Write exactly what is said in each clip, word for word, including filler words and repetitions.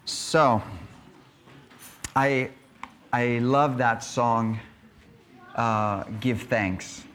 So, I I love that song, uh, Give Thanks.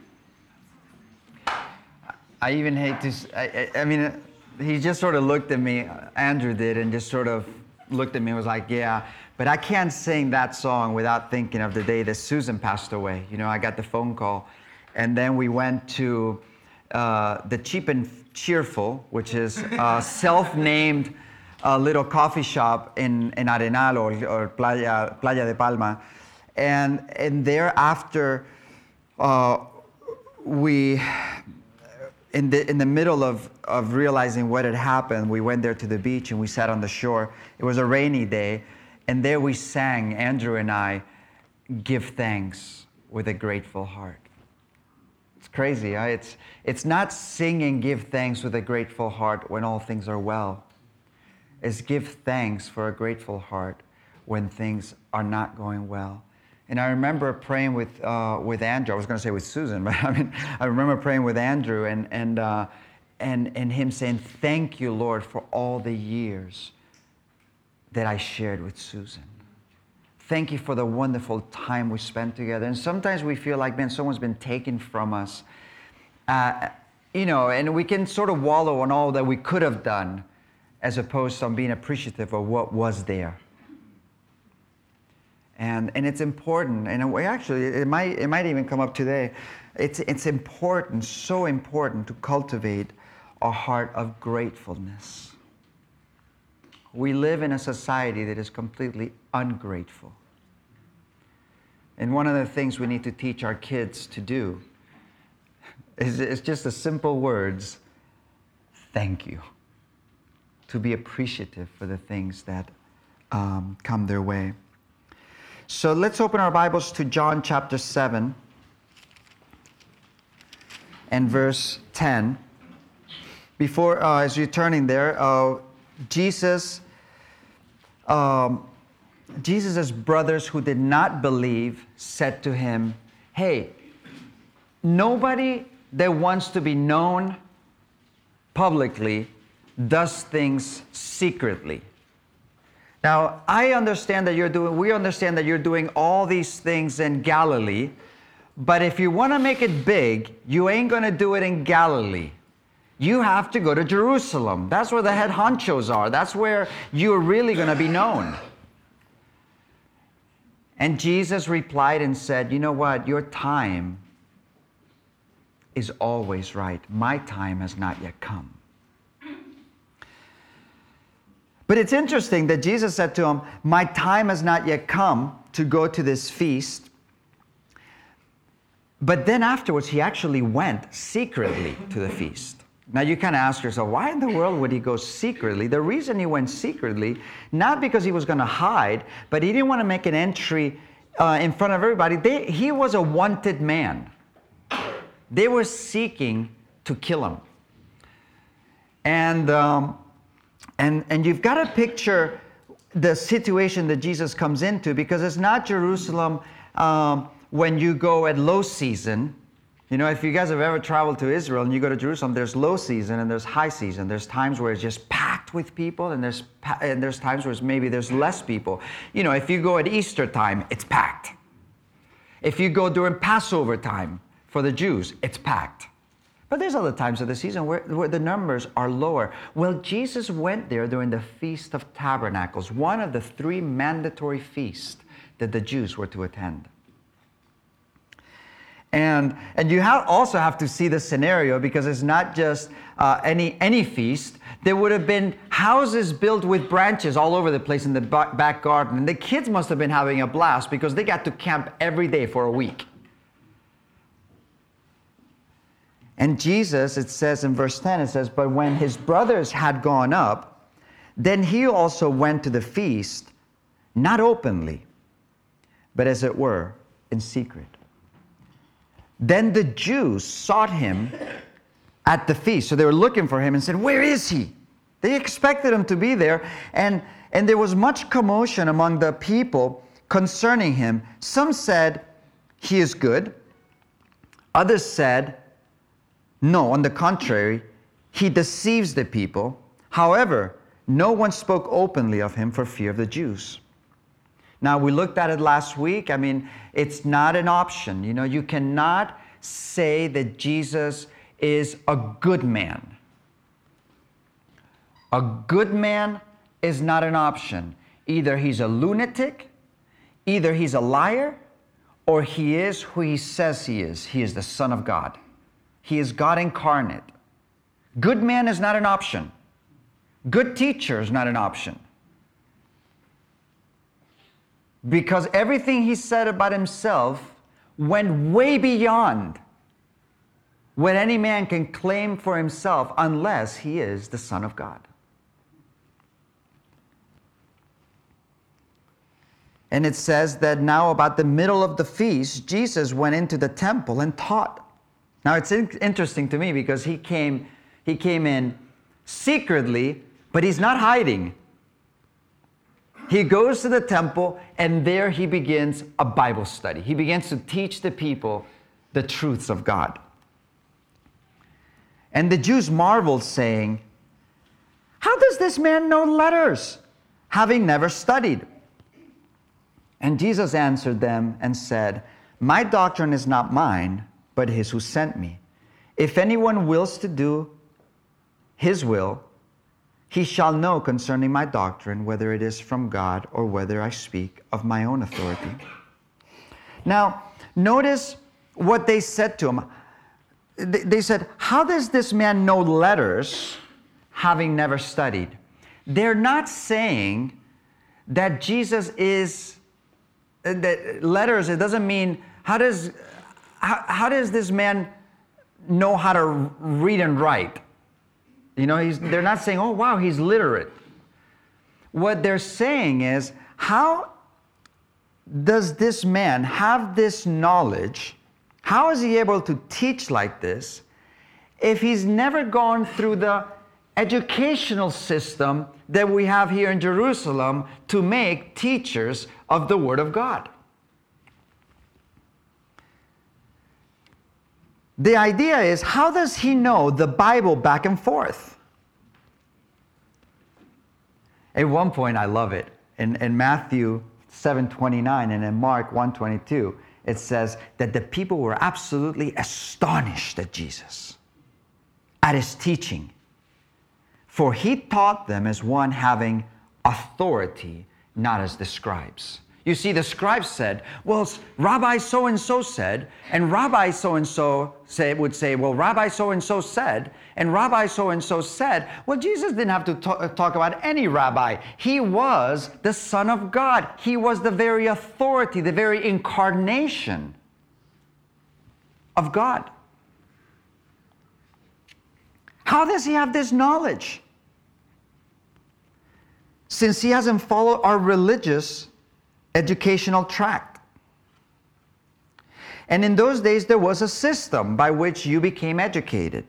I even hate to, I, I, I mean, he just sort of looked at me, Andrew did, and just sort of looked at me and was like, yeah, but I can't sing that song without thinking of the day that Susan passed away. You know, I got the phone call, and then we went to uh, the Cheap and Cheerful, which is a self-named uh, little coffee shop in, in Arenal or, or Playa, Playa de Palma. And, and thereafter, uh, we, in the, in the middle of, of realizing what had happened, we went there to the beach and we sat on the shore. It was a rainy day, and there we sang, Andrew and I, Give Thanks with a Grateful Heart. It's crazy, huh? It's, it's not singing Give Thanks with a Grateful Heart when all things are well. It's give thanks for a grateful heart when things are not going well. And I remember praying with uh, with Andrew. I was going to say with Susan, but I mean, I remember praying with Andrew and and uh, and and him saying, "Thank you, Lord, for all the years that I shared with Susan. Thank you for the wonderful time we spent together." And sometimes we feel like, man, someone's been taken from us, uh, you know, and we can sort of wallow on all that we could have done, as opposed to being appreciative of what was there. And and it's important, and we actually, it might it might even come up today. It's it's important, so important to cultivate a heart of gratefulness. We live in a society that is completely ungrateful. And one of the things we need to teach our kids to do is, is just the simple words, thank you. To be appreciative for the things that um, come their way. So let's open our Bibles to John chapter seven and verse ten. Before, uh, as you're turning there, uh, Jesus, um, Jesus' brothers who did not believe said to him, hey, nobody that wants to be known publicly does things secretly. Now, I understand that you're doing, we understand that you're doing all these things in Galilee, but if you want to make it big, you ain't going to do it in Galilee. You have to go to Jerusalem. That's where the head honchos are. That's where you're really going to be known. And Jesus replied and said, you know what? Your time is always right. My time has not yet come. But it's interesting that Jesus said to him, my time has not yet come to go to this feast. But then afterwards, he actually went secretly to the feast. Now you kind of ask yourself, why in the world would he go secretly? The reason he went secretly, not because he was going to hide, but he didn't want to make an entry uh, in front of everybody. They, he was a wanted man. They were seeking to kill him. And... Um, And, and you've got to picture the situation that Jesus comes into, because it's not Jerusalem um, when you go at low season. You know, if you guys have ever traveled to Israel and you go to Jerusalem, there's low season and there's high season. There's times where it's just packed with people, and there's and there's times where it's maybe there's less people. You know, if you go at Easter time, it's packed. If you go during Passover time for the Jews, it's packed. But there's other times of the season where, where the numbers are lower. Well, Jesus went there during the Feast of Tabernacles, one of the three mandatory feasts that the Jews were to attend. And, and you have also have to see the scenario, because it's not just uh, any, any feast. There would have been houses built with branches all over the place in the back garden. And the kids must have been having a blast, because they got to camp every day for a week. And Jesus, it says in verse ten, it says, but when his brothers had gone up, then he also went to the feast, not openly, but as it were, in secret. Then the Jews sought him at the feast. So they were looking for him and said, where is he? They expected him to be there. And, and there was much commotion among the people concerning him. Some said, he is good. Others said, no, on the contrary, he deceives the people. However, No one spoke openly of him for fear of the Jews. Now, we looked at it last week. I mean, it's not an option. You know, you cannot say that Jesus is a good man. A good man is not an option. Either he's a lunatic, either he's a liar, or he is who he says he is. He is the Son of God. He is God incarnate. Good man is not an option. Good teacher is not an option. Because everything he said about himself went way beyond what any man can claim for himself unless he is the Son of God. And it says that now about the middle of the feast, Jesus went into the temple and taught. Now it's in- interesting to me because he came, he came in secretly, but he's not hiding. He goes to the temple and there he begins a Bible study. He begins to teach the people the truths of God. And the Jews marveled, saying, "How does this man know letters, having never studied?" And Jesus answered them and said, "My doctrine is not mine, but his who sent me. If anyone wills to do his will, he shall know concerning my doctrine whether it is from God or whether I speak of my own authority." Now, notice what they said to him. They said, "How does this man know letters, having never studied?" They're not saying that Jesus is that letters. It doesn't mean how does how, how does this man know how to read and write? You know, he's, they're not saying, "Oh wow, he's literate." What they're saying is, how does this man have this knowledge? How is he able to teach like this if he's never gone through the educational system that we have here in Jerusalem to make teachers of the Word of God? The idea is, how does he know the Bible back and forth? At one point, I love it. In, in Matthew seven twenty-nine and in Mark one twenty-two, it says that the people were absolutely astonished at Jesus, at his teaching. For he taught them as one having authority, not as the scribes. You see, the scribes said, "Well, Rabbi so-and-so said," and Rabbi so-and-so say, would say, "Well, Rabbi so-and-so said," and Rabbi so-and-so said. Well, Jesus didn't have to talk, talk about any rabbi. He was the Son of God. He was the very authority, the very incarnation of God. How does he have this knowledge? Since he hasn't followed our religious educational tract. And in those days, there was a system by which you became educated.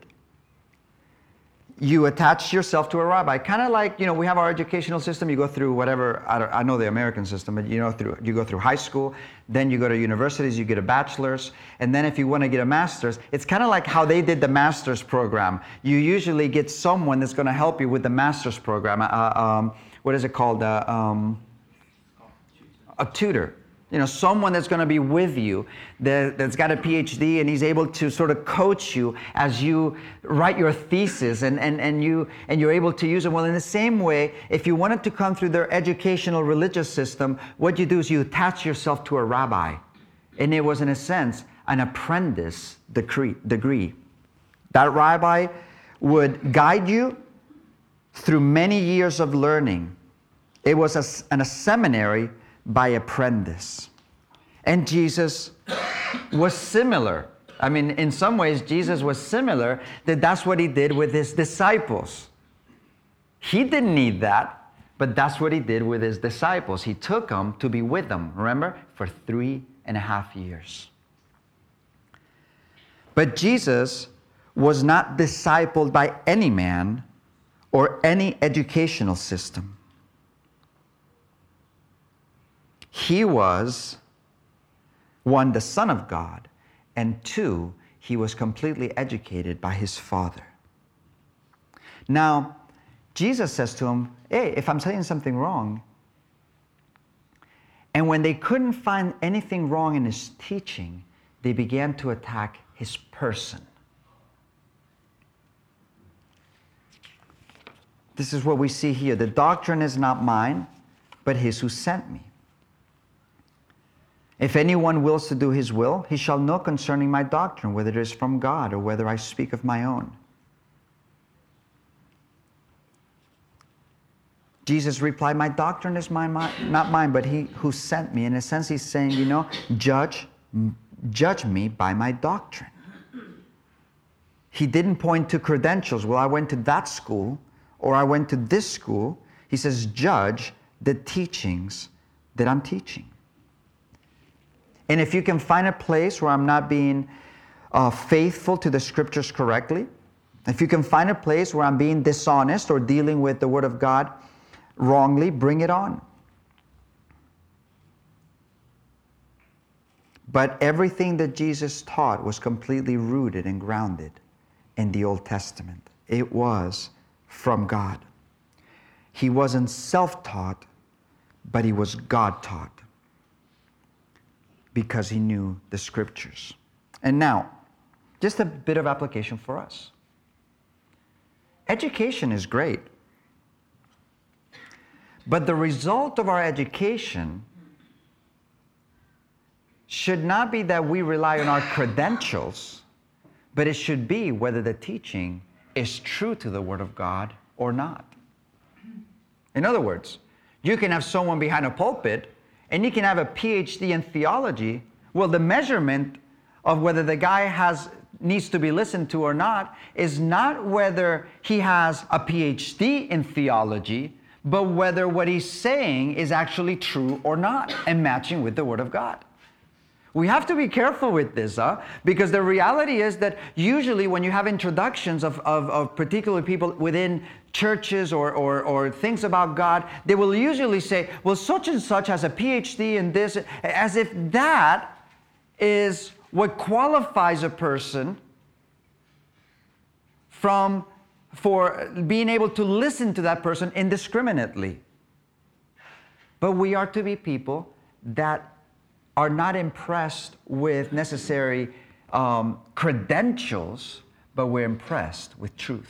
You attached yourself to a rabbi, kind of like, you know, we have our educational system. You go through whatever, I, don't, I know the American system, but you know, through you go through high school, then you go to universities, you get a bachelor's, and then if you want to get a master's, it's kind of like how they did the master's program. You usually get someone that's going to help you with the master's program. Uh, um, what is it called? Uh, um, a tutor. You know, someone that's going to be with you, that, that's got a P H D, and he's able to sort of coach you as you write your thesis, and, and, and, you, and you're able to use it. Well, in the same way, if you wanted to come through their educational religious system, what you do is you attach yourself to a rabbi. And it was, in a sense, an apprentice degree. degree. That rabbi would guide you through many years of learning. It was a, an, a seminary by apprentice. And Jesus was similar. I mean, in some ways, Jesus was similar, that that's what he did with his disciples. He didn't need that, but that's what he did with his disciples. He took them to be with them, remember, for three and a half years. But Jesus was not discipled by any man or any educational system. He was, one, the Son of God, and two, he was completely educated by his Father. Now, Jesus says to him, hey, if I'm saying something wrong, and when they couldn't find anything wrong in his teaching, they began to attack his person. This is what we see here. The doctrine is not mine, but his who sent me. If anyone wills to do his will, he shall know concerning my doctrine, whether it is from God or whether I speak of my own. Jesus replied, my doctrine is mine, my, not mine, but he who sent me. In a sense, he's saying, you know, judge, judge me by my doctrine. He didn't point to credentials. Well, I went to that school, or I went to this school. He says, judge the teachings that I'm teaching. And if you can find a place where I'm not being uh, faithful to the scriptures correctly, if you can find a place where I'm being dishonest or dealing with the Word of God wrongly, bring it on. But everything that Jesus taught was completely rooted and grounded in the Old Testament. It was from God. He wasn't self-taught, but he was God-taught because he knew the scriptures. And now, just a bit of application for us. Education is great. But the result of our education should not be that we rely on our credentials, but it should be whether the teaching is true to the Word of God or not. In other words, you can have someone behind a pulpit and you can have a P H D in theology. Well, the measurement of whether the guy has needs to be listened to or not is not whether he has a P H D in theology, but whether what he's saying is actually true or not and matching with the Word of God. We have to be careful with this, huh? Because the reality is that usually when you have introductions of, of, of particular people within churches or, or, or things about God, they will usually say, well, such and such has a P H D in this, as if that is what qualifies a person from for being able to listen to that person indiscriminately. But we are to be people that are not impressed with necessary um, credentials, but we're impressed with truth.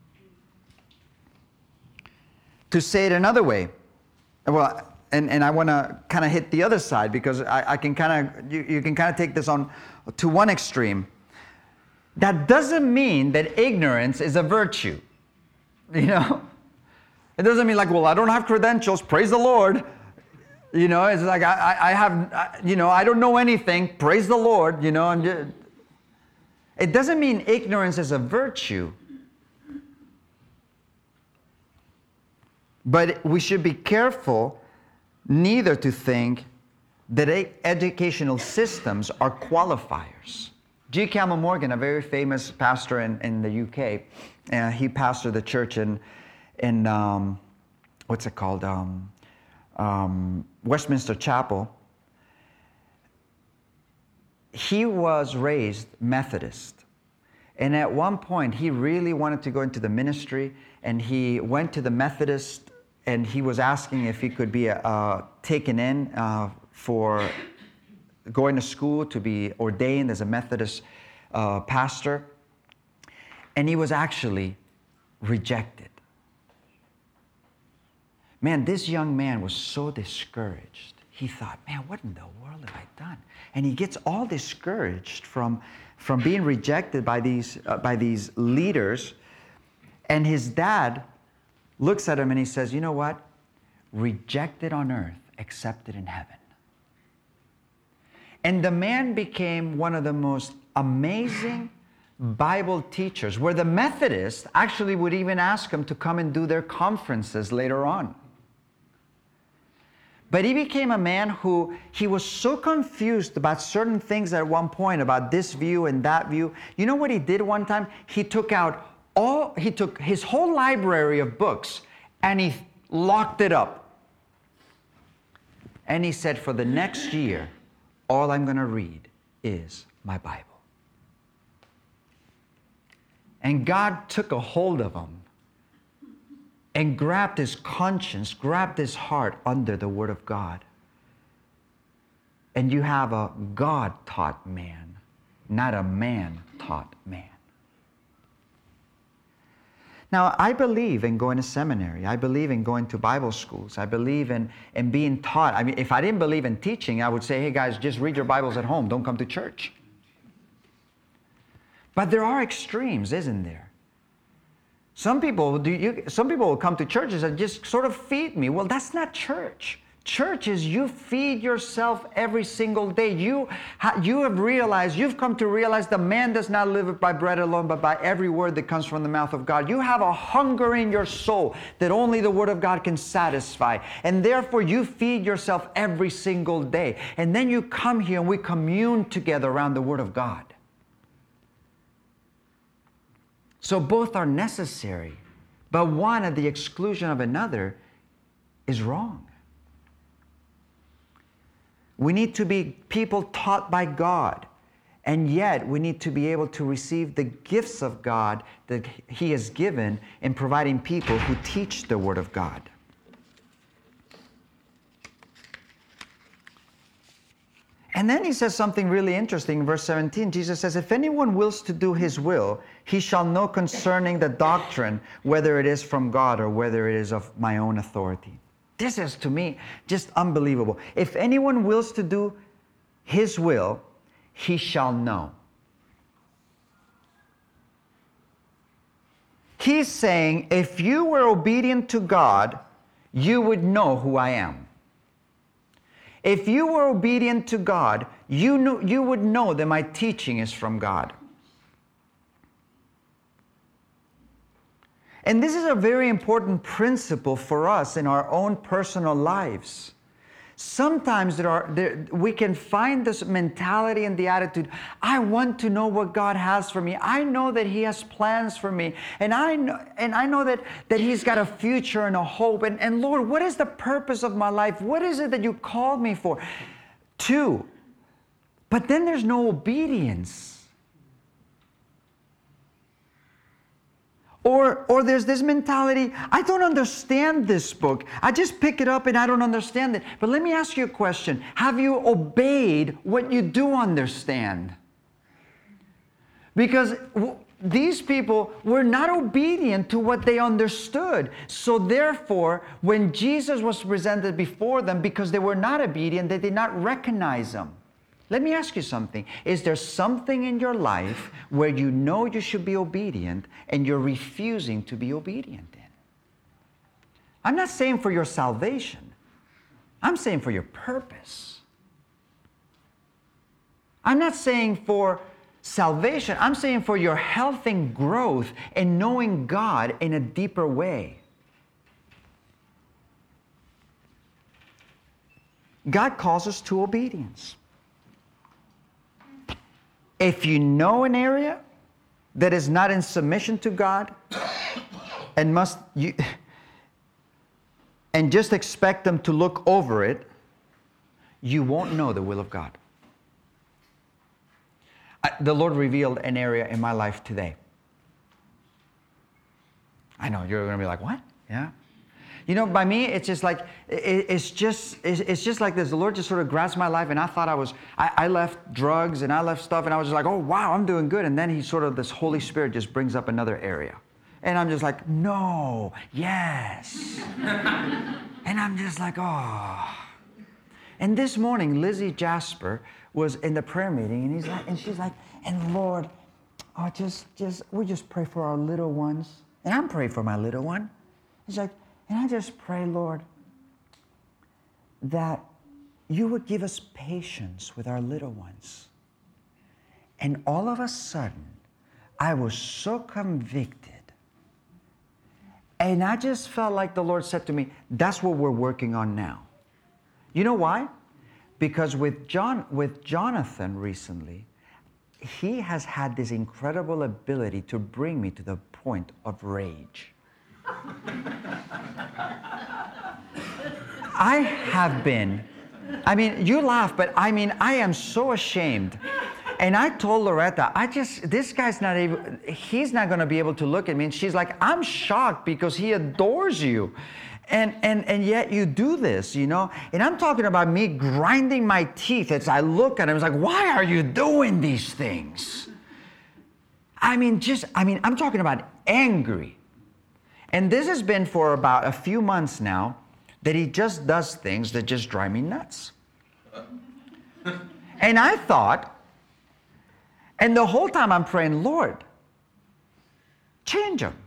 To say it another way, well, and, and I want to kind of hit the other side because I, I can kind of, you, you can kind of take this on to one extreme. That doesn't mean that ignorance is a virtue, you know? It doesn't mean like, well, I don't have credentials, praise the Lord. You know, it's like, I, I have, you know, I don't know anything, praise the Lord, you know. And it doesn't mean ignorance is a virtue. But we should be careful neither to think that educational systems are qualifiers. G. Campbell Morgan, a very famous pastor in, in the U K, uh, he pastored the church in, in um, what's it called, um, um, Westminster Chapel. He was raised Methodist. And at one point, he really wanted to go into the ministry, and he went to the Methodist, and he was asking if he could be uh, taken in uh, for going to school to be ordained as a Methodist uh, pastor. And he was actually rejected. Man, this young man was so discouraged. He thought, man, what in the world have I done? And he gets all discouraged from, from being rejected by these, uh, by these leaders. And his dad looks at him and he says, you know what? Rejected on earth, accepted in heaven. And the man became one of the most amazing Bible teachers, where the Methodists actually would even ask him to come and do their conferences later on. But he became a man who, he was so confused about certain things at one point, about this view and that view. You know what he did one time? He took out all, he took his whole library of books and he locked it up. And he said, for the next year, all I'm going to read is my Bible. And God took a hold of him and grabbed his conscience, grabbed his heart under the Word of God. And you have a God-taught man, not a man-taught man. Now, I believe in going to seminary. I believe in going to Bible schools. I believe in, in being taught. I mean, if I didn't believe in teaching, I would say, hey guys, just read your Bibles at home. Don't come to church. But there are extremes, isn't there? Some people, do you, some people will come to churches and just sort of feed me. Well, that's not church. Church is you feed yourself every single day. You, you have realized, you've come to realize the man does not live by bread alone, but by every word that comes from the mouth of God. You have a hunger in your soul that only the Word of God can satisfy. And therefore, you feed yourself every single day. And then you come here and we commune together around the Word of God. So both are necessary, but one at the exclusion of another is wrong. We need to be people taught by God, and yet we need to be able to receive the gifts of God that He has given in providing people who teach the Word of God. And then He says something really interesting in verse seventeen. Jesus says, if anyone wills to do His will, he shall know concerning the doctrine whether it is from God or whether it is of my own authority. This is, to me, just unbelievable. If anyone wills to do His will, he shall know. He's saying, if you were obedient to God, you would know who I am. If you were obedient to God, you, knew, you would know that my teaching is from God. And this is a very important principle for us in our own personal lives. Sometimes there are, there, we can find this mentality and the attitude, I want to know what God has for me. I know that He has plans for me. And I know, and I know that, that He's got a future and a hope. And, and Lord, what is the purpose of my life? What is it that you called me for? Two. But then there's no obedience. Or, or there's this mentality, I don't understand this book. I just pick it up and I don't understand it. But let me ask you a question. Have you obeyed what you do understand? Because w- these people were not obedient to what they understood. So therefore, when Jesus was presented before them, because they were not obedient, they did not recognize Him. Let me ask you something. Is there something in your life where you know you should be obedient and you're refusing to be obedient in? I'm not saying for your salvation. I'm saying for your purpose. I'm not saying for salvation. I'm saying for your health and growth and knowing God in a deeper way. God calls us to obedience. If you know an area that is not in submission to God and must you and just expect them to look over it, you won't know the will of God. I, the Lord revealed an area in my life today. I know you're going to be like, what? Yeah. You know, by me, it's just like, it, it's just it's, it's just like this. The Lord just sort of grasped my life, and I thought I was, I, I left drugs, and I left stuff, and I was just like, oh, wow, I'm doing good. And then He sort of, this Holy Spirit just brings up another area. And I'm just like, no, yes. And I'm just like, oh. And this morning, Lizzie Jasper was in the prayer meeting, and he's like, and she's like, and Lord, oh, just, just, we just pray for our little ones. And I'm praying for my little one. He's like, and I just pray, Lord, that you would give us patience with our little ones. And all of a sudden, I was so convicted. And I just felt like the Lord said to me, that's what we're working on now. You know why? Because with John, with Jonathan recently, he has had this incredible ability to bring me to the point of rage. I have been, I mean, you laugh, but I mean, I am so ashamed And I told Loretta, I just, this guy's not able, he's not going to be able to look at me. And she's like, I'm shocked because he adores you. And, and, and yet you do this, you know? And I'm talking about me grinding my teeth as I look at him. It's like, why are you doing these things? I mean, just, I mean, I'm talking about angry. And this has been for about a few months now that he just does things that just drive me nuts. And I thought, and the whole time I'm praying, Lord, change him.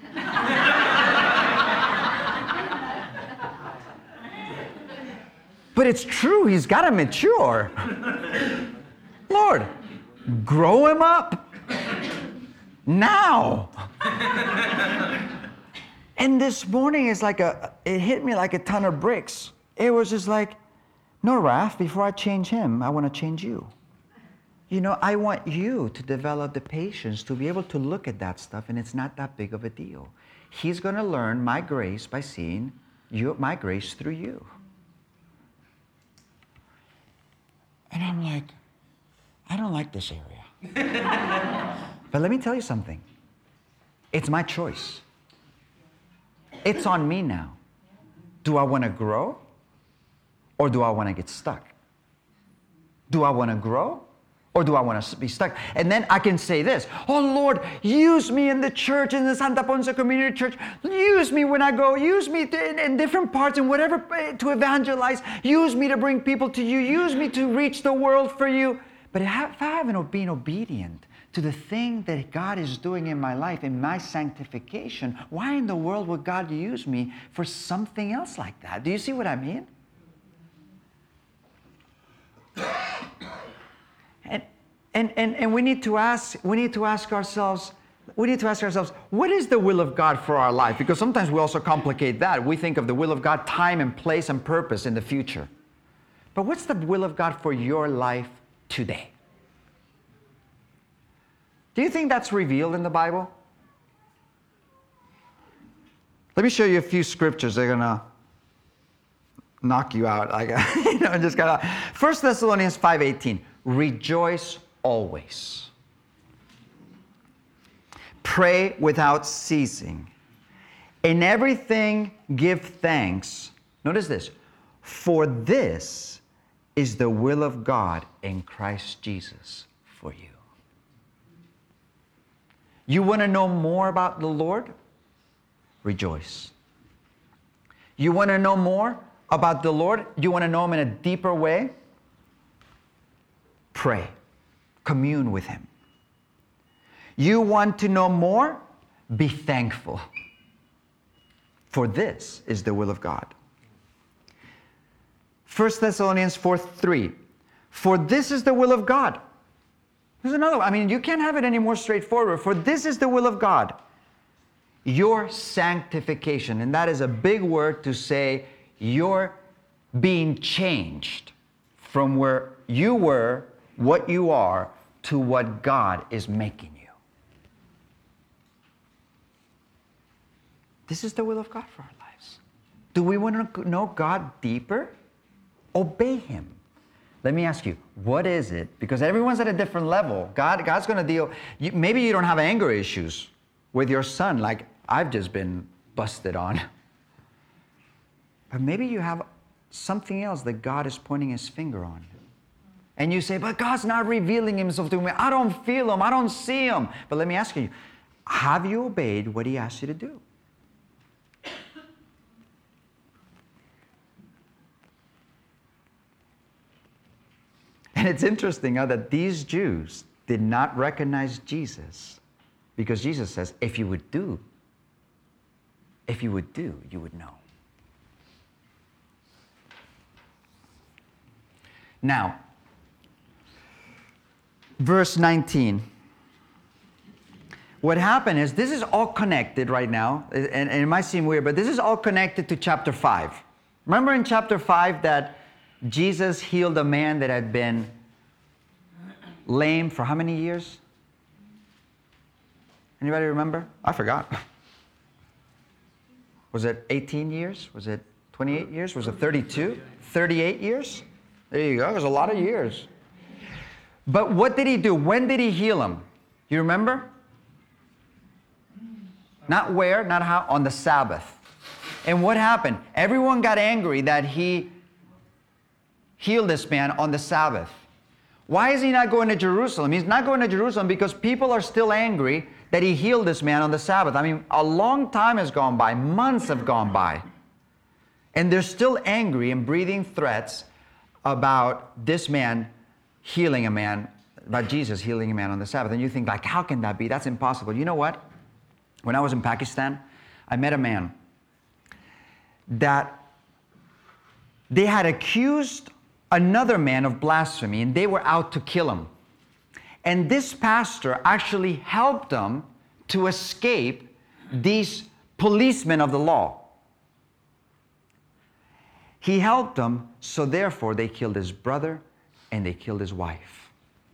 But it's true, he's got to mature. Lord, grow him up now. And this morning is like a, it hit me like a ton of bricks. It was just like, no, Raph, before I change him, I want to change you. You know, I want you to develop the patience to be able to look at that stuff, and it's not that big of a deal. He's going to learn my grace by seeing you, my grace through you. And I'm like, I don't like this area. But let me tell you something. It's my choice. It's on me now. Do I want to grow? Or do I want to get stuck? Do I want to grow? Or do I want to be stuck? And then I can say this, oh Lord, use me in the church, in the Santa Ponsa Community Church. Use me when I go. Use me to, in, in different parts and whatever to evangelize. Use me to bring people to you. Use me to reach the world for you. But if I haven't been obedient to the thing that God is doing in my life, in my sanctification, why in the world would God use me for something else like that? Do you see what I mean? And, and, and, and we need to ask, we need to ask ourselves, we need to ask ourselves, what is the will of God for our life? Because sometimes we also complicate that. We think of the will of God, time and place and purpose in the future. But what's the will of God for your life today? Do you think that's revealed in the Bible? Let me show you a few scriptures. They're going to knock you out. Like, you know, just got First Thessalonians five eighteen. Rejoice always. Pray without ceasing. In everything give thanks. Notice this. For this is the will of God in Christ Jesus for you. You want to know more about the Lord? Rejoice. You want to know more about the Lord? You want to know Him in a deeper way? Pray. Commune with Him. You want to know more? Be thankful. For this is the will of God. First Thessalonians four three. For this is the will of God. There's another one. I mean, you can't have it any more straightforward. For this is the will of God. Your sanctification. And that is a big word to say you're being changed from where you were, what you are, to what God is making you. This is the will of God for our lives. Do we want to know God deeper? Obey Him. Let me ask you, what is it? Because everyone's at a different level. God, God's going to deal. You, maybe you don't have anger issues with your son like I've just been busted on. But maybe you have something else that God is pointing His finger on. And you say, but God's not revealing Himself to me. I don't feel Him. I don't see Him. But let me ask you, have you obeyed what He asked you to do? And it's interesting how that these Jews did not recognize Jesus because Jesus says, if you would do, if you would do, you would know. Now, verse nineteen. What happened is, this is all connected right now, and, and it might seem weird, but this is all connected to chapter five. Remember in chapter five that Jesus healed a man that had been lame for how many years? Anybody remember? I forgot. Was it eighteen years? Was it twenty-eight years? Was it thirty-two? thirty-eight years? There you go. It was a lot of years. But what did he do? When did he heal him? You remember? Not where, not how, on the Sabbath. And what happened? Everyone got angry that he healed this man on the Sabbath. Why is he not going to Jerusalem? He's not going to Jerusalem because people are still angry that he healed this man on the Sabbath. I mean, a long time has gone by, months have gone by, and they're still angry and breathing threats about this man healing a man, about Jesus healing a man on the Sabbath. And you think, like, how can that be? That's impossible. You know what? When I was in Pakistan, I met a man that they had accused another man of blasphemy, and they were out to kill him. And this pastor actually helped them to escape these policemen of the law. He helped them, so therefore they killed his brother and they killed his wife.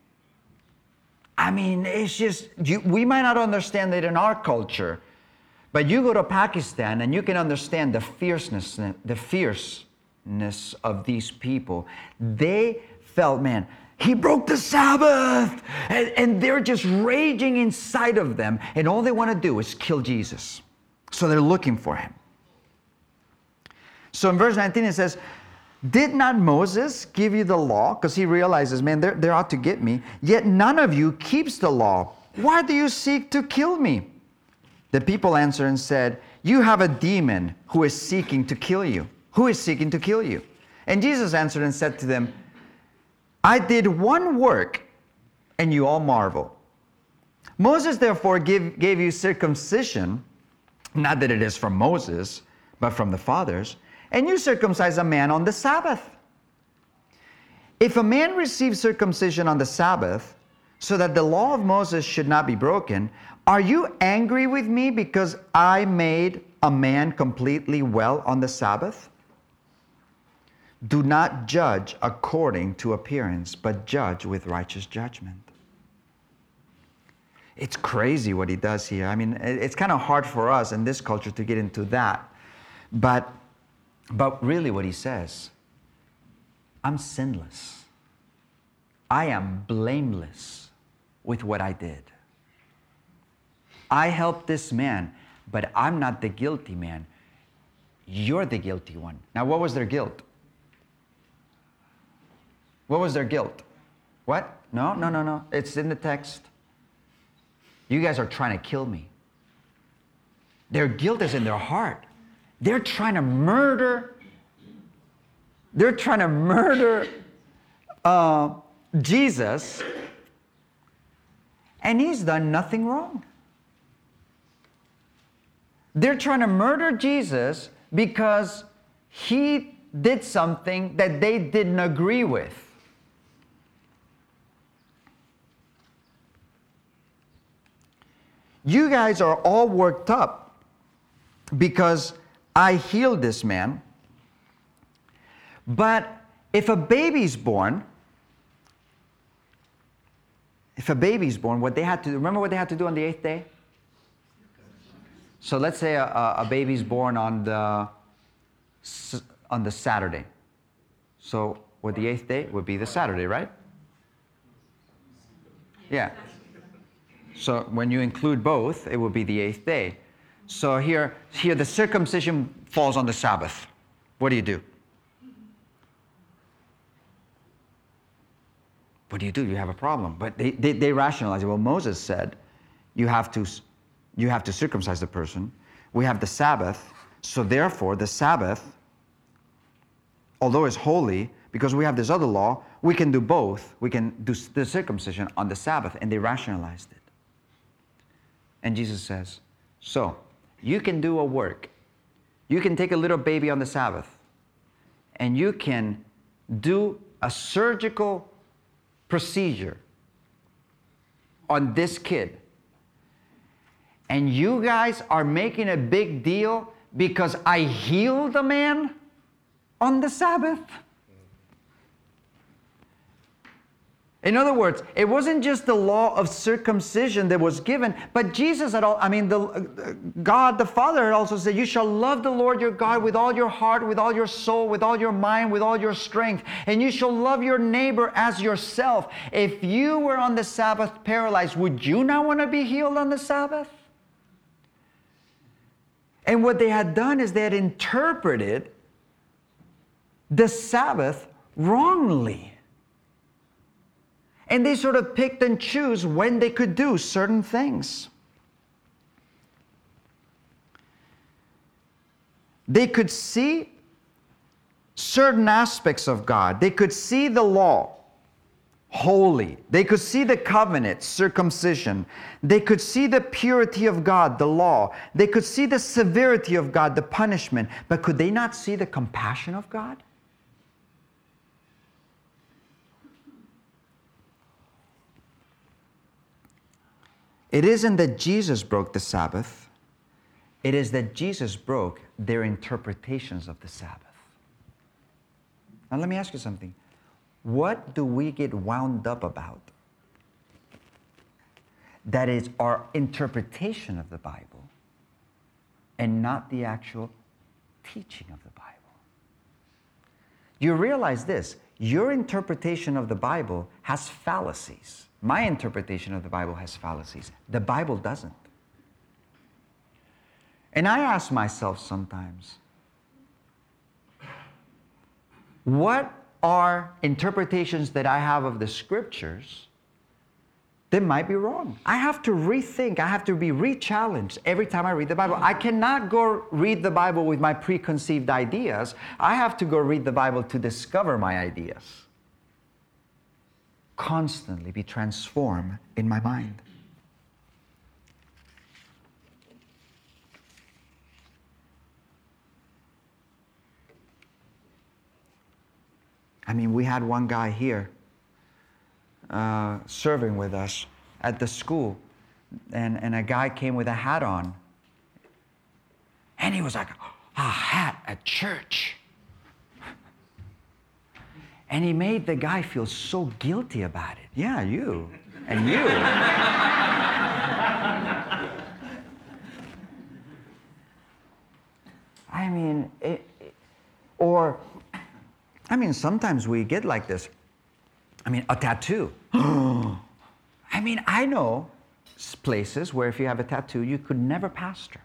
I mean, it's just, you, we might not understand it in our culture, but you go to Pakistan and you can understand the fierceness, the fierceness of these people. They felt, man, he broke the Sabbath, and, and they're just raging inside of them, and all they want to do is kill Jesus. So they're looking for him. So in verse nineteen it says, did not Moses give you the law? Because he realizes, man, they're, they're out to get me. Yet none of you keeps the law. Why do you seek to kill me? The people answered and said, you have a demon who is seeking to kill you. Who is seeking to kill you? And Jesus answered and said to them, I did one work, and you all marvel. Moses therefore give, gave you circumcision, not that it is from Moses, but from the fathers, and you circumcise a man on the Sabbath. If a man receives circumcision on the Sabbath, so that the law of Moses should not be broken, are you angry with me because I made a man completely well on the Sabbath? Do not judge according to appearance, but judge with righteous judgment. It's crazy what he does here. I mean, it's kind of hard for us in this culture to get into that. But, but really what he says, I'm sinless. I am blameless with what I did. I helped this man, but I'm not the guilty man. You're the guilty one. Now, what was their guilt? What was their guilt? What? No, no, no, no. It's in the text. You guys are trying to kill me. Their guilt is in their heart. They're trying to murder. They're trying to murder uh, Jesus, and he's done nothing wrong. They're trying to murder Jesus because he did something that they didn't agree with. You guys are all worked up because I healed this man. But if a baby's born, if a baby's born, what they had to do, remember what they had to do on the eighth day? So let's say a, a baby's born on the, on the Saturday. So what the eighth day would be the Saturday, right? Yeah. So when you include both, it will be the eighth day. So here, here the circumcision falls on the Sabbath. What do you do? What do you do? You have a problem. But they, they, they rationalize it. Well, Moses said, you have to, you have to circumcise the person. We have the Sabbath. So therefore, the Sabbath, although it's holy, because we have this other law, we can do both. We can do the circumcision on the Sabbath. And they rationalized it. And Jesus says, so you can do a work. You can take a little baby on the Sabbath, and you can do a surgical procedure on this kid. And you guys are making a big deal because I healed a man on the Sabbath. In other words, it wasn't just the law of circumcision that was given, but Jesus had all, I mean, the, uh, God the Father had also said, you shall love the Lord your God with all your heart, with all your soul, with all your mind, with all your strength, and you shall love your neighbor as yourself. If you were on the Sabbath paralyzed, would you not want to be healed on the Sabbath? And what they had done is they had interpreted the Sabbath wrongly. And they sort of picked and chose when they could do certain things. They could see certain aspects of God. They could see the law, holy. They could see the covenant, circumcision. They could see the purity of God, the law. They could see the severity of God, the punishment. But could they not see the compassion of God? It isn't that Jesus broke the Sabbath. It is that Jesus broke their interpretations of the Sabbath. Now let me ask you something. What do we get wound up about? That is our interpretation of the Bible and not the actual teaching of the Bible. You realize this, your interpretation of the Bible has fallacies. My interpretation of the Bible has fallacies. The Bible doesn't. And I ask myself sometimes, what are interpretations that I have of the Scriptures that might be wrong? I have to rethink. I have to be re-challenged every time I read the Bible. I cannot go read the Bible with my preconceived ideas. I have to go read the Bible to discover my ideas. Constantly be transformed in my mind. I mean, we had one guy here uh, serving with us at the school, and, and a guy came with a hat on. And he was like, a hat at church. And he made the guy feel so guilty about it. Yeah, you. And you. I mean, it, it, or, I mean, sometimes we get like this. I mean, a tattoo. I mean, I know places where if you have a tattoo, you could never pastor.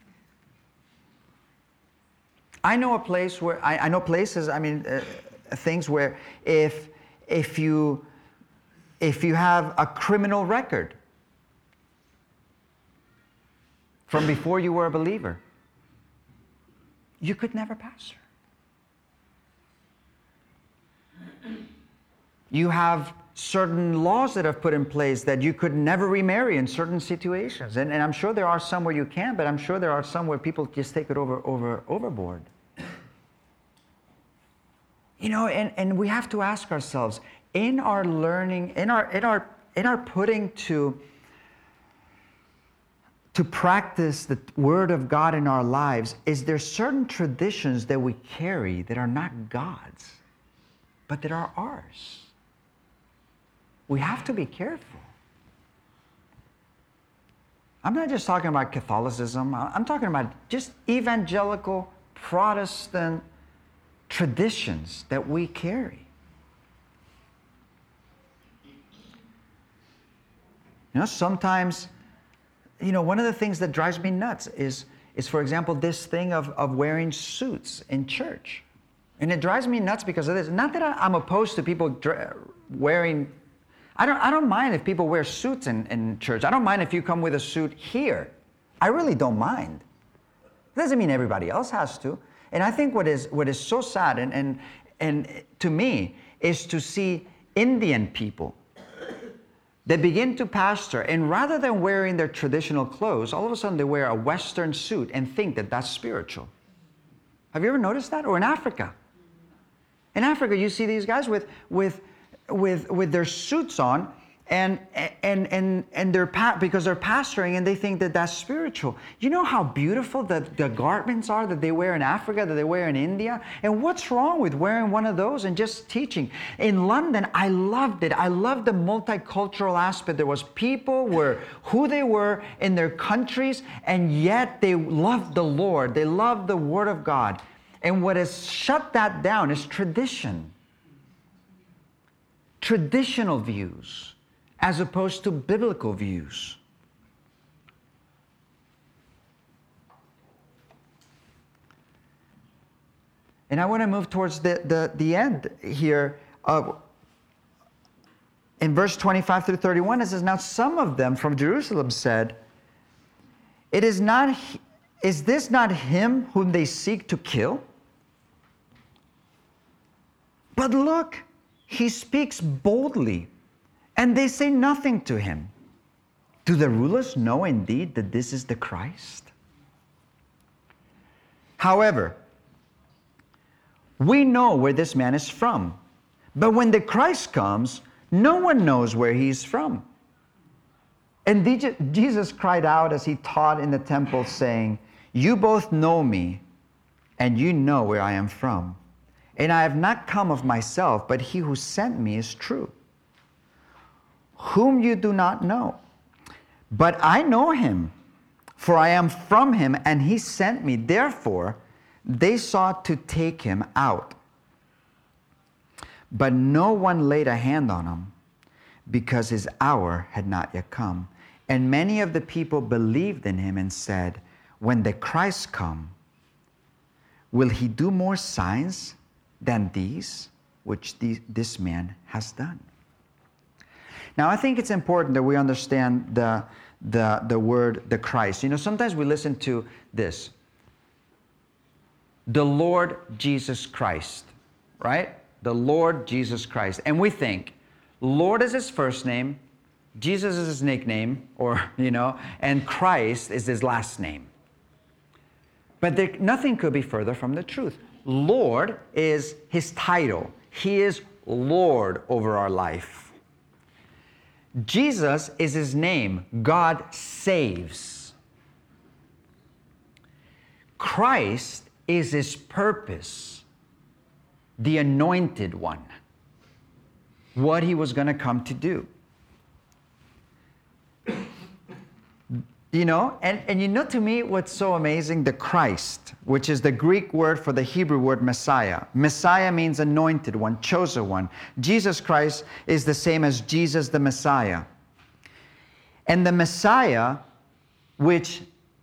I know a place where, I, I know places, I mean, uh, things where if if you if you have a criminal record from before you were a believer, you could never pastor. You have certain laws that have put in place that you could never remarry in certain situations. And, and I'm sure there are some where you can, but I'm sure there are some where people just take it over over overboard. You know, and, and we have to ask ourselves, in our learning, in our in our in our putting to to practice the Word of God in our lives, is there certain traditions that we carry that are not God's, but that are ours? We have to be careful. I'm not just talking about Catholicism. I'm talking about just evangelical Protestant traditions that we carry. You know, sometimes, you know, one of the things that drives me nuts is, is for example, this thing of, of wearing suits in church. And it drives me nuts because of this. Not that I, I'm opposed to people dra- wearing, I don't, I don't mind if people wear suits in, in church. I don't mind if you come with a suit here. I really don't mind. It doesn't mean everybody else has to. And I think what is what is so sad and, and, and to me is to see Indian people that begin to pastor, and rather than wearing their traditional clothes, all of a sudden they wear a Western suit and think that that's spiritual. Have you ever noticed that? Or in Africa. In Africa, you see these guys with, with, with, with their suits on, And, and, and, and they're, pa- because they're pastoring and they think that that's spiritual. You know how beautiful the, the garments are that they wear in Africa, that they wear in India? And what's wrong with wearing one of those and just teaching? In London, I loved it. I loved the multicultural aspect. There was people were who they were in their countries, and yet they loved the Lord. They loved the Word of God. And what has shut that down is tradition. Traditional views, as opposed to biblical views. And I want to move towards the, the, the end here. Uh, in verse twenty-five through thirty-one, it says, "Now some of them from Jerusalem said, 'It is not, is this not him whom they seek to kill? But look, he speaks boldly, and they say nothing to him. Do the rulers know indeed that this is the Christ? However, we know where this man is from, but when the Christ comes, no one knows where he is from.' And Jesus cried out as he taught in the temple, saying, 'You both know me, and you know where I am from. And I have not come of myself, but he who sent me is true, whom you do not know. But I know him, for I am from him, and he sent me. Therefore, they sought to take him out. But no one laid a hand on him, because his hour had not yet come. And many of the people believed in him and said, when the Christ come, will he do more signs than these, which the, this man has done?'" Now, I think it's important that we understand the, the, the word, the Christ. You know, sometimes we listen to this, the Lord Jesus Christ, right? The Lord Jesus Christ. And we think, Lord is his first name, Jesus is his nickname, or, you know, and Christ is his last name. But there, nothing could be further from the truth. Lord is his title. He is Lord over our life. Jesus is his name. God saves. Christ is his purpose, the anointed one, what he was going to come to do. You know, and, and you know, to me, what's so amazing, the Christ, which is the Greek word for the Hebrew word Messiah. Messiah means anointed one, chosen one. Jesus Christ is the same as Jesus the Messiah. And the Messiah, which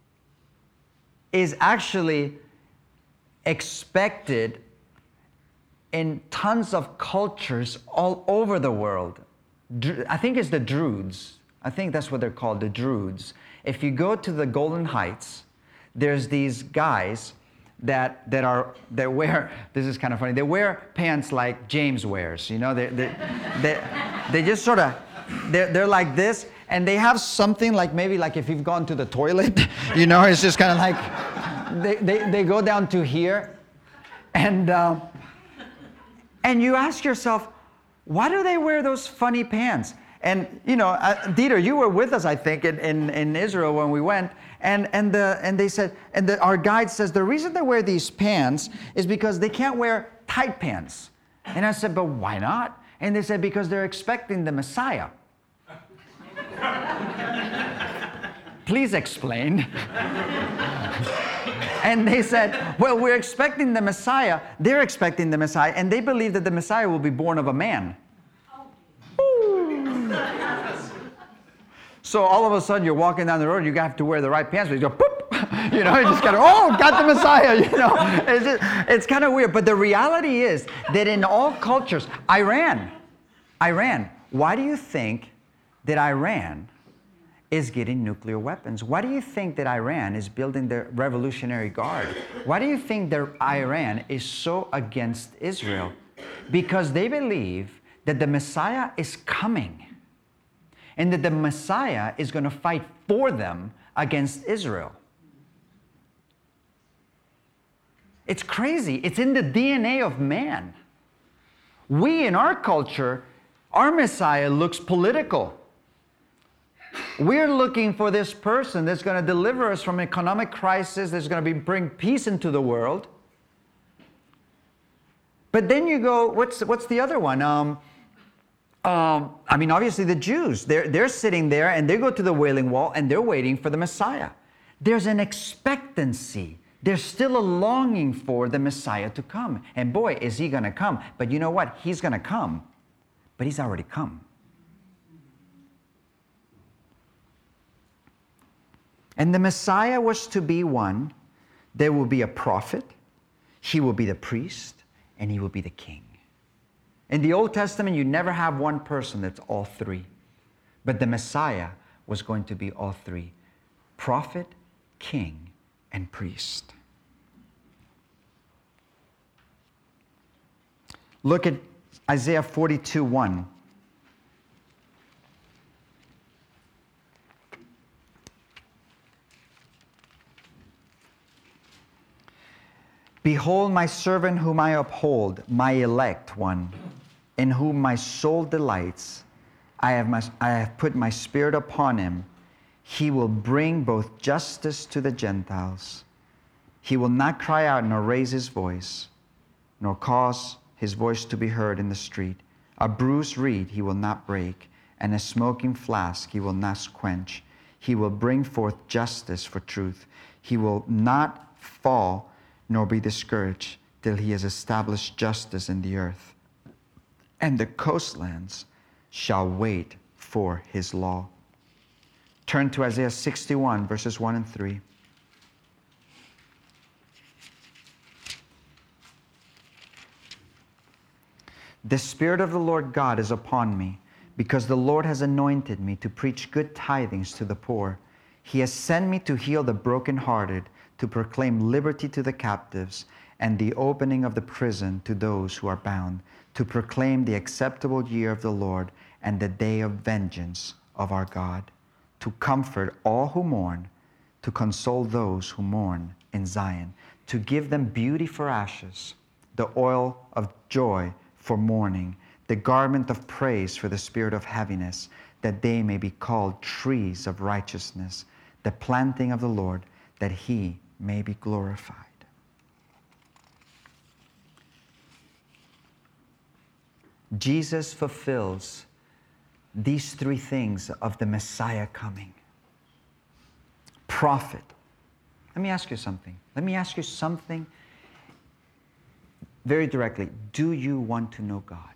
is actually expected in tons of cultures all over the world. I think it's the Druids. I think that's what they're called, the Druids. If you go to the Golden Heights, there's these guys that that are that wear, this is kind of funny, they wear pants like James wears, you know, they they they, they just sort of, they're, they're like this, and they have something like, maybe like if you've gone to the toilet, you know, it's just kind of like, they, they, they go down to here, and um, and you ask yourself, why do they wear those funny pants? And, you know, uh, Dieter, you were with us, I think, in, in, in Israel when we went. And, and, the, and they said, and the, our guide says, the reason they wear these pants is because they can't wear tight pants. And I said, but why not? And they said, because they're expecting the Messiah. Please explain. And they said, well, we're expecting the Messiah. They're expecting the Messiah. And they believe that the Messiah will be born of a man. So all of a sudden, you're walking down the road, and you have to wear the right pants, but you go, poop, you know, you just kind of, oh, got the Messiah, you know. It's, just, it's kind of weird. But the reality is that in all cultures, Iran, Iran, why do you think that Iran is getting nuclear weapons? Why do you think that Iran is building the Revolutionary Guard? Why do you think that Iran is so against Israel? Because they believe that the Messiah is coming, and that the Messiah is going to fight for them against Israel. It's crazy. It's in the D N A of man. We in our culture Our Messiah looks political. We're looking for this person that's going to deliver us from economic crisis, that's going to be, bring peace into the world. But then you go, what's, what's the other one? Um, um, I mean, obviously the Jews, they're, they're sitting there and they go to the Wailing Wall and they're waiting for the Messiah. There's an expectancy. There's still a longing for the Messiah to come. And boy, is he going to come. But you know what? He's going to come. But he's already come. And the Messiah was to be one. There will be a prophet. He will be the priest. And he will be the king. In the Old Testament, you never have one person that's all three. But the Messiah was going to be all three. Prophet, king, and priest. Look at Isaiah forty-two one. Behold my servant whom I uphold, my elect one, in whom my soul delights. I have, my, I have put my spirit upon him. He will bring both justice to the Gentiles. He will not cry out nor raise his voice, nor cause his voice to be heard in the street. A bruised reed he will not break, and a smoking flask he will not quench. He will bring forth justice for truth. He will not fall nor be discouraged till he has established justice in the earth. And the coastlands shall wait for his law. Turn to Isaiah sixty-one, verses one and three. The Spirit of the Lord God is upon me, because the Lord has anointed me to preach good tidings to the poor. He has sent me to heal the brokenhearted, to proclaim liberty to the captives, and the opening of the prison to those who are bound, to proclaim the acceptable year of the Lord and the day of vengeance of our God, to comfort all who mourn, to console those who mourn in Zion, to give them beauty for ashes, the oil of joy for mourning, the garment of praise for the spirit of heaviness, that they may be called trees of righteousness, the planting of the Lord, that he may be glorified. Jesus fulfills these three things of the Messiah coming. Prophet. Let me ask you something. Let me ask you something very directly. Do you want to know God?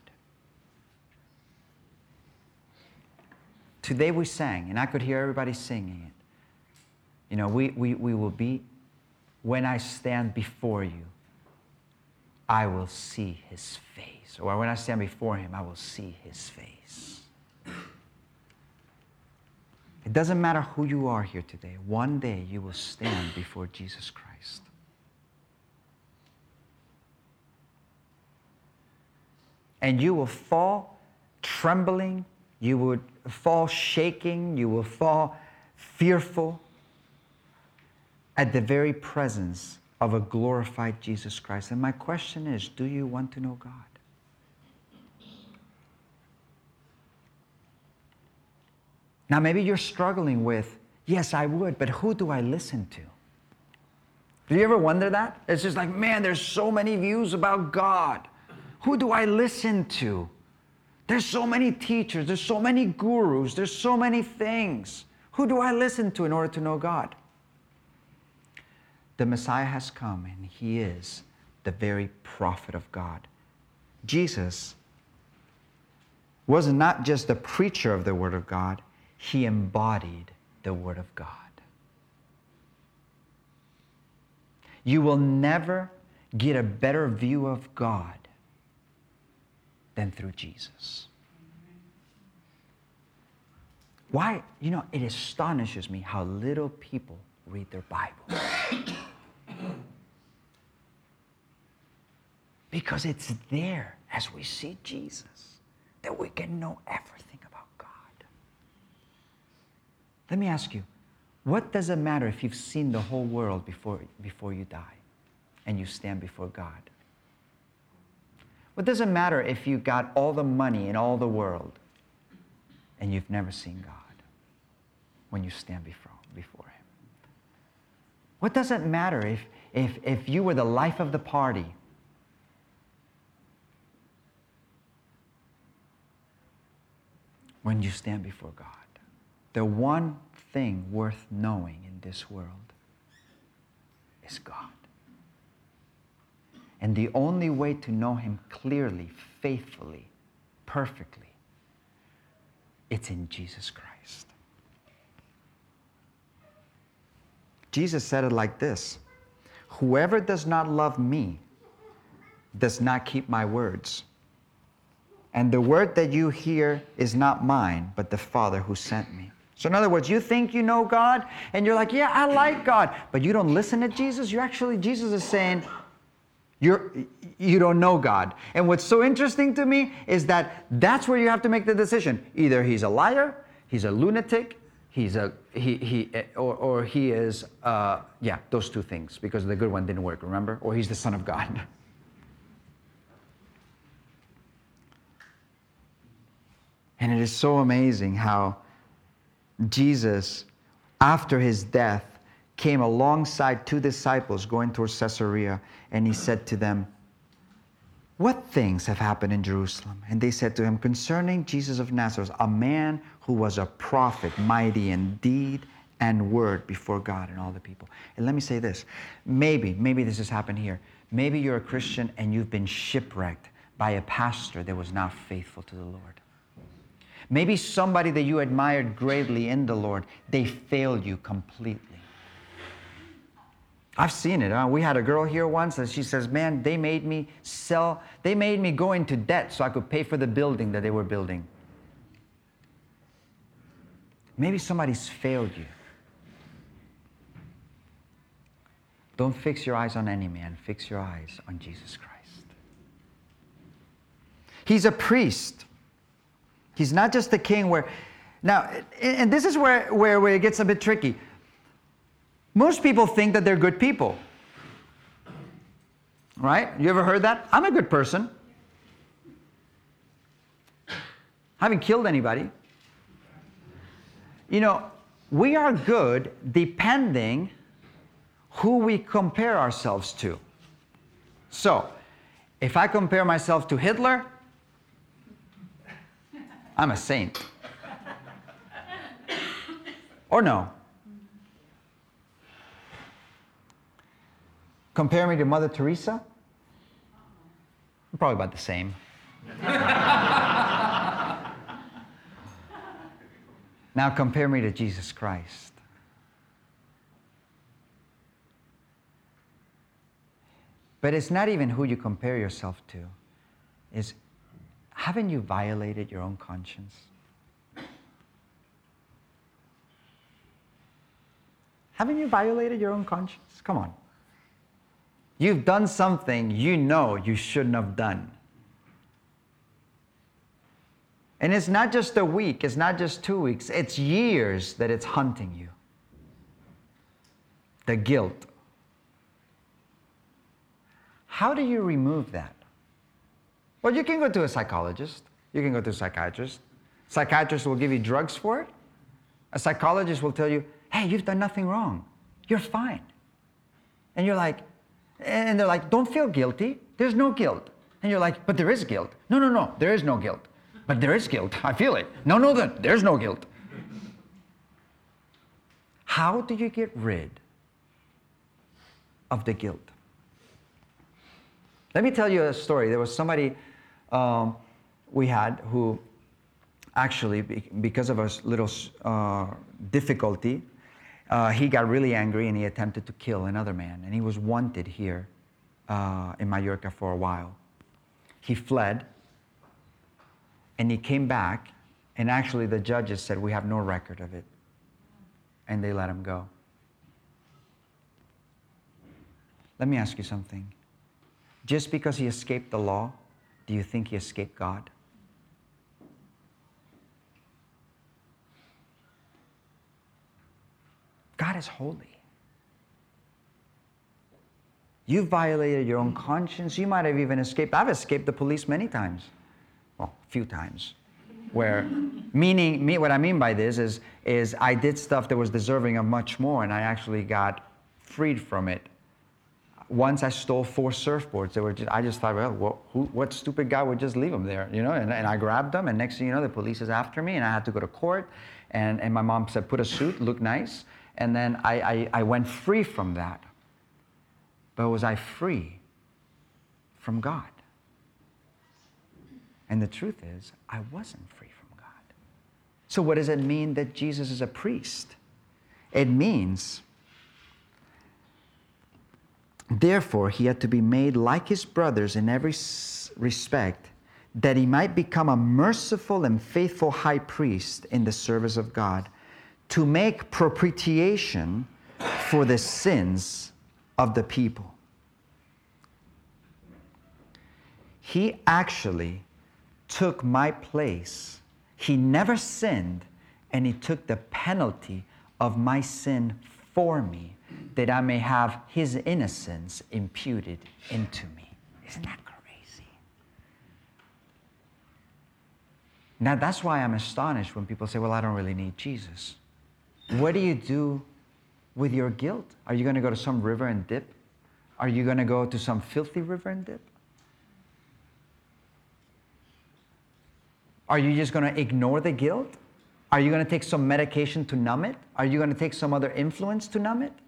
Today we sang, and I could hear everybody singing it. You know, we, we, we will be, when I stand before you, I will see his face. Or when I stand before him, I will see his face. It doesn't matter who you are here today. One day you will stand before Jesus Christ. And you will fall trembling. You would fall shaking. You will fall fearful at the very presence of a glorified Jesus Christ. And my question is, do you want to know God? Now, maybe you're struggling with, yes, I would, but who do I listen to? Do you ever wonder that? It's just like, man, there's so many views about God. Who do I listen to? There's so many teachers. There's so many gurus. There's so many things. Who do I listen to in order to know God? The Messiah has come, and he is the very prophet of God. Jesus was not just the preacher of the Word of God. He embodied the Word of God. You will never get a better view of God than through Jesus. Why? You know, it astonishes me how little people read their Bible. Because it's there, as we see Jesus, that we can know everything about God. Let me ask you, what does it matter if you've seen the whole world before, before you die and you stand before God? What does it matter if you got all the money in all the world and you've never seen God when you stand before, before Him? What does it matter if, if, if you were the life of the party when you stand before God? The one thing worth knowing in this world is God. And the only way to know Him clearly, faithfully, perfectly, it's in Jesus Christ. Jesus said it like this: whoever does not love me does not keep my words. And the word that you hear is not mine, but the Father who sent me. So in other words, you think you know God, and you're like, yeah, I like God, but you don't listen to Jesus. You're actually, Jesus is saying, You're, you don't know God. And what's so interesting to me is that that's where you have to make the decision. Either he's a liar, he's a lunatic, he's a, he, he, or, or he is, uh, yeah, those two things, because the good one didn't work, remember? Or he's the Son of God. And it is so amazing how Jesus, after his death, came alongside two disciples going towards Caesarea, and he said to them, what things have happened in Jerusalem? And they said to him, concerning Jesus of Nazareth, a man who was a prophet, mighty in deed and word before God and all the people. And let me say this, maybe, maybe this has happened here. Maybe you're a Christian and you've been shipwrecked by a pastor that was not faithful to the Lord. Maybe somebody that you admired greatly in the Lord, they failed you completely. I've seen it. Huh? We had a girl here once and she says, man, they made me sell, they made me go into debt so I could pay for the building that they were building. Maybe somebody's failed you. Don't fix your eyes on any man. Fix your eyes on Jesus Christ. He's a priest. He's not just a king where, now, and this is where, where, where it gets a bit tricky. Most people think that they're good people. Right? You ever heard that? I'm a good person. I haven't killed anybody. You know, we are good depending who we compare ourselves to. So, if I compare myself to Hitler, I'm a saint. Or no. Compare me to Mother Teresa, I'm probably about the same. Now compare me to Jesus Christ. But it's not even who you compare yourself to. It's, haven't you violated your own conscience? Haven't you violated your own conscience? Come on. You've done something you know you shouldn't have done. And it's not just a week, it's not just two weeks, it's years that it's hunting you. The guilt. How do you remove that? Well, you can go to a psychologist. You can go to a psychiatrist. Psychiatrist will give you drugs for it. A psychologist will tell you, hey, you've done nothing wrong. You're fine. And you're like, and they're like, don't feel guilty. There's no guilt. And you're like, but there is guilt. No, no, no, there is no guilt. But there is guilt. I feel it. No, no, there's no guilt. How do you get rid of the guilt? Let me tell you a story. There was somebody um, we had who actually, because of a little uh, difficulty, uh, he got really angry and he attempted to kill another man. And he was wanted here uh, in Mallorca for a while. He fled and he came back, and actually the judges said, we have no record of it. And they let him go. Let me ask you something. Just because he escaped the law, do you think he escaped God? God is holy. You violated your own conscience. You might have even escaped. I've escaped the police many times. Well, a few times. Where, meaning, me, what I mean by this is, is I did stuff that was deserving of much more, and I actually got freed from it. Once I stole four surfboards. They were just, I just thought, well, what, who, what stupid guy would just leave them there, you know? And, and I grabbed them, and next thing you know, the police is after me, and I had to go to court. And, and my mom said, put a suit, look nice. And then I, I, I went free from that. But was I free from God? And the truth is, I wasn't free from God. So what does it mean that Jesus is a priest? It means, therefore, he had to be made like his brothers in every respect, that he might become a merciful and faithful high priest in the service of God, to make propitiation for the sins of the people. He actually took my place. He never sinned, and he took the penalty of my sin for me, that I may have his innocence imputed into me. Isn't that crazy? Now, that's why I'm astonished when people say, well, I don't really need Jesus. What do you do with your guilt? Are you going to go to some river and dip? Are you going to go to some filthy river and dip? Are you just going to ignore the guilt? Are you going to take some medication to numb it? Are you going to take some other influence to numb it?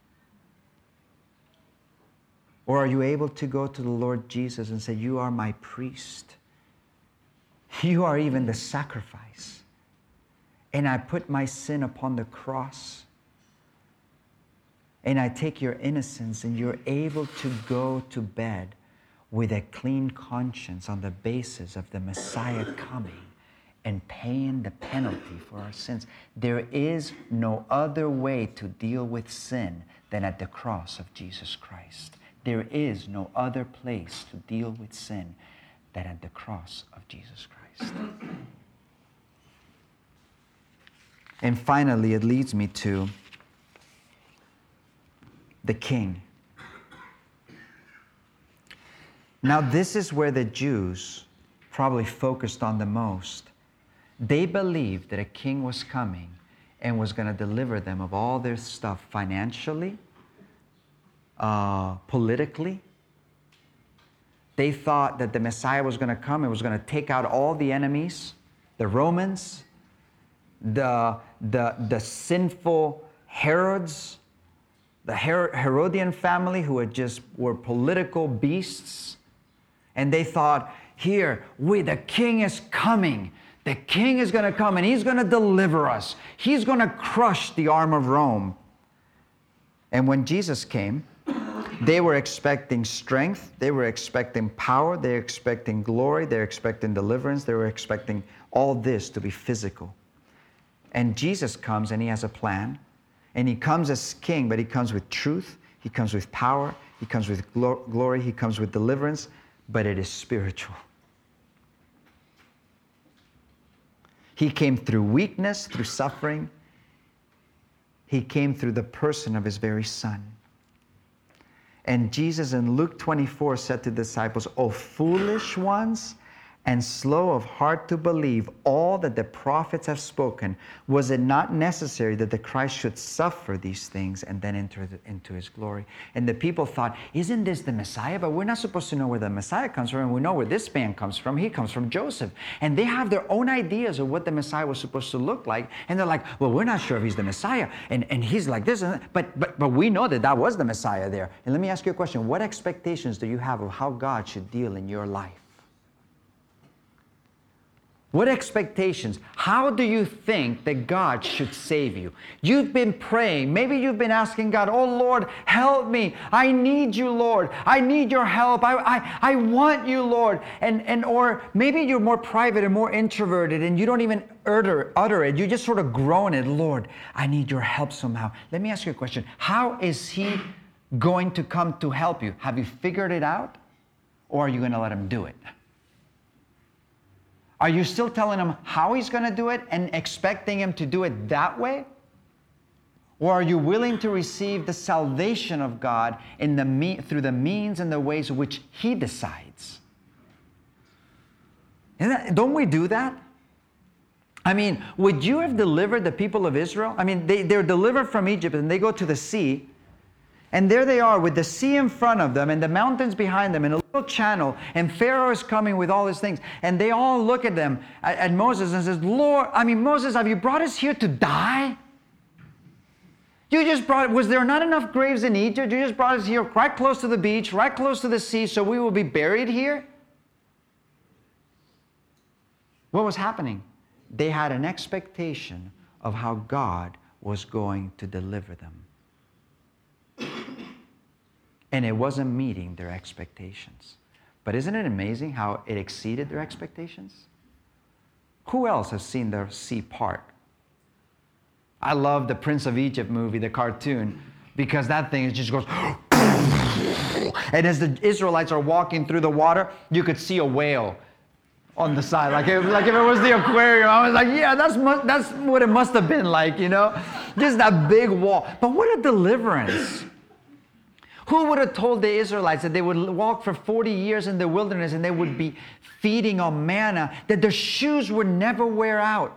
Or are you able to go to the Lord Jesus and say, you are my priest. You are even the sacrifice. And I put my sin upon the cross. And I take your innocence, and you're able to go to bed with a clean conscience on the basis of the Messiah coming and paying the penalty for our sins. There is no other way to deal with sin than at the cross of Jesus Christ. There is no other place to deal with sin than at the cross of Jesus Christ. And finally, it leads me to the king. Now, this is where the Jews probably focused on the most. They believed that a king was coming and was going to deliver them of all their stuff financially, uh, politically. They thought that the Messiah was going to come and was going to take out all the enemies, the Romans, the, the, the sinful Herods, the Her- Herodian family who had just were political beasts. And they thought, here, we, the king is coming. The king is going to come and he's going to deliver us. He's going to crush the arm of Rome. And when Jesus came, they were expecting strength. They were expecting power. They were expecting glory. They were expecting deliverance. They were expecting all this to be physical. And Jesus comes and he has a plan. And he comes as king, but he comes with truth. He comes with power. He comes with glo- glory. He comes with deliverance. But it is spiritual. He came through weakness, through suffering. He came through the person of his very son. And Jesus in Luke twenty-four said to the disciples, O foolish ones, and slow of heart to believe all that the prophets have spoken, was it not necessary that the Christ should suffer these things and then enter the, into his glory? And the people thought, isn't this the Messiah? But we're not supposed to know where the Messiah comes from, and we know where this man comes from. He comes from Joseph. And they have their own ideas of what the Messiah was supposed to look like. And they're like, well, we're not sure if he's the Messiah. And, and he's like this. And but, but, but we know that that was the Messiah there. And let me ask you a question. What expectations do you have of how God should deal in your life? What expectations? How do you think that God should save you? You've been praying. Maybe you've been asking God, oh Lord, help me. I need you, Lord. I need your help. I, I, I want you, Lord. And, and or maybe you're more private and more introverted and you don't even utter, utter it. You just sort of groan it. Lord, I need your help somehow. Let me ask you a question. How is he going to come to help you? Have you figured it out? Or are you going to let him do it? Are you still telling him how he's going to do it and expecting him to do it that way? Or are you willing to receive the salvation of God in the me- through the means and the ways which He decides? Isn't that, don't we do that? I mean, would you have delivered the people of Israel? I mean, they, they're delivered from Egypt and they go to the sea. And there they are with the sea in front of them and the mountains behind them and a little channel. And Pharaoh is coming with all these things. And they all look at them, at, at Moses, and says, Lord, I mean, Moses, have you brought us here to die? You just brought, was there not enough graves in Egypt? You just brought us here right close to the beach, right close to the sea, so we will be buried here? What was happening? They had an expectation of how God was going to deliver them. And it wasn't meeting their expectations. But isn't it amazing how it exceeded their expectations? Who else has seen the sea part? I love the Prince of Egypt movie, the cartoon, because that thing just goes, and as the Israelites are walking through the water, you could see a whale on the side, like if, like if it was the aquarium. I was like, yeah, that's mu- that's what it must have been like, you know, just that big wall. But what a deliverance! Who would have told the Israelites that they would walk for forty years in the wilderness and they would be feeding on manna, that their shoes would never wear out?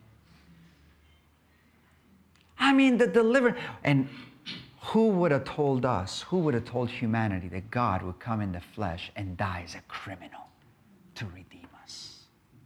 I mean, the deliverance. And who would have told us, who would have told humanity that God would come in the flesh and die as a criminal to redeem us?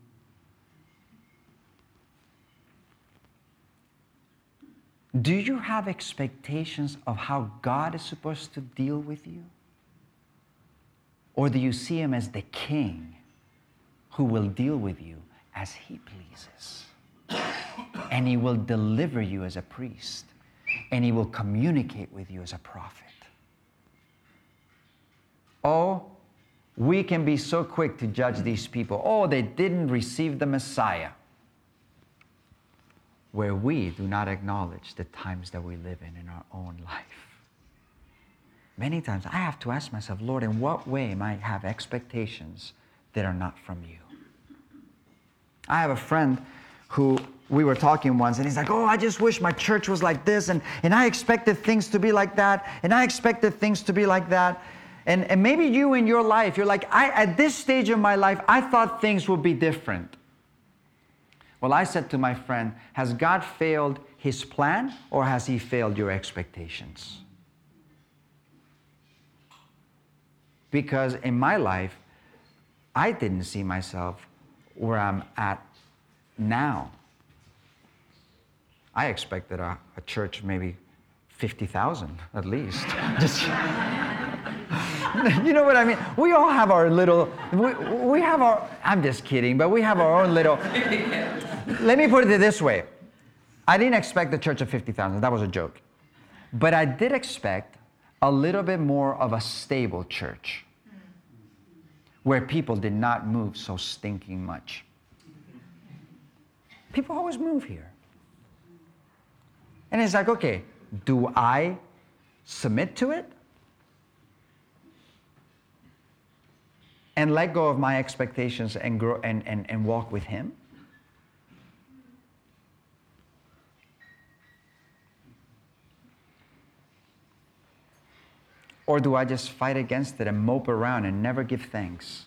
Do you have expectations of how God is supposed to deal with you? Or do you see Him as the king who will deal with you as He pleases? And He will deliver you as a priest. And He will communicate with you as a prophet. Oh, we can be so quick to judge these people. Oh, they didn't receive the Messiah. Where we do not acknowledge the times that we live in in our own life. Many times I have to ask myself, Lord, in what way am I have expectations that are not from you? I have a friend who we were talking once, and he's like, oh, I just wish my church was like this, and, and I expected things to be like that, and I expected things to be like that. And, and maybe you in your life, you're like, I at this stage of my life, I thought things would be different. Well, I said to my friend, has God failed His plan, or has He failed your expectations? Because in my life, I didn't see myself where I'm at now. I expected a, a church maybe fifty thousand at least. Just, you know what I mean? We all have our little, we, we have our, I'm just kidding, but we have our own little, let me put it this way. I didn't expect the church of fifty thousand. That was a joke. But I did expect a little bit more of a stable church where people did not move so stinking much. People always move here. And it's like, okay, do I submit to it and let go of my expectations and grow and, and, and walk with Him? Or do I just fight against it and mope around and never give thanks?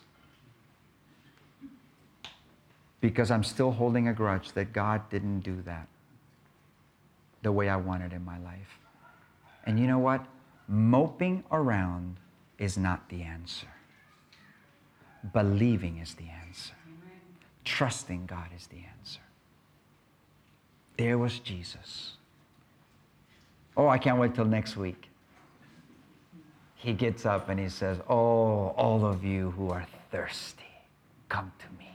Because I'm still holding a grudge that God didn't do that the way I wanted in my life. And you know what? Moping around is not the answer. Believing is the answer. Trusting God is the answer. There was Jesus. Oh, I can't wait till next week. He gets up and he says, oh, all of you who are thirsty, come to me.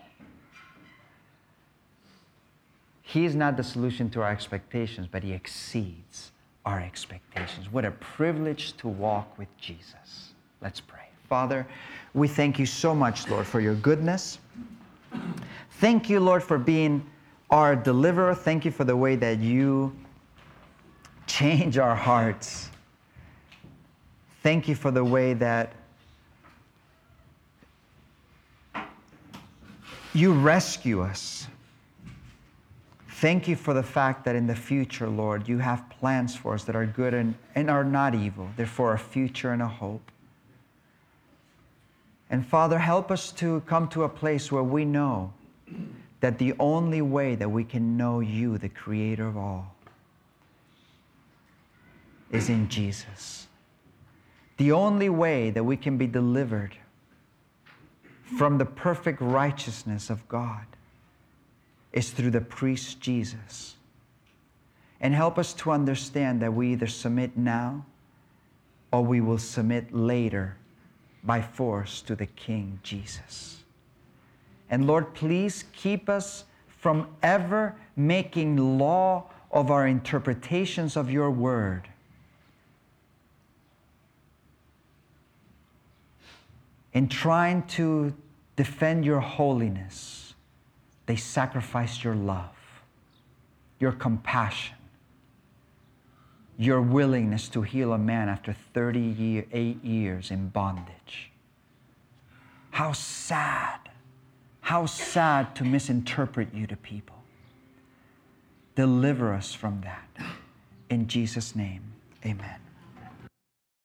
He is not the solution to our expectations, but He exceeds our expectations. What a privilege to walk with Jesus. Let's pray. Father, we thank You so much, Lord, for Your goodness. Thank You, Lord, for being our deliverer. Thank You for the way that You change our hearts. Thank You for the way that You rescue us. Thank you for the fact that in the future, Lord, you have plans for us that are good and, and are not evil. They're for a future and a hope. And Father, help us to come to a place where we know that the only way that we can know you, the Creator of all, is in Jesus. The only way that we can be delivered from the perfect righteousness of God is through the priest Jesus. And help us to understand that we either submit now or we will submit later by force to the King Jesus. And Lord, please keep us from ever making law of our interpretations of your word. In trying to defend your holiness, they sacrificed your love, your compassion, your willingness to heal a man after thirty-eight years in bondage. How sad, how sad to misinterpret you to people. Deliver us from that. In Jesus' name, amen.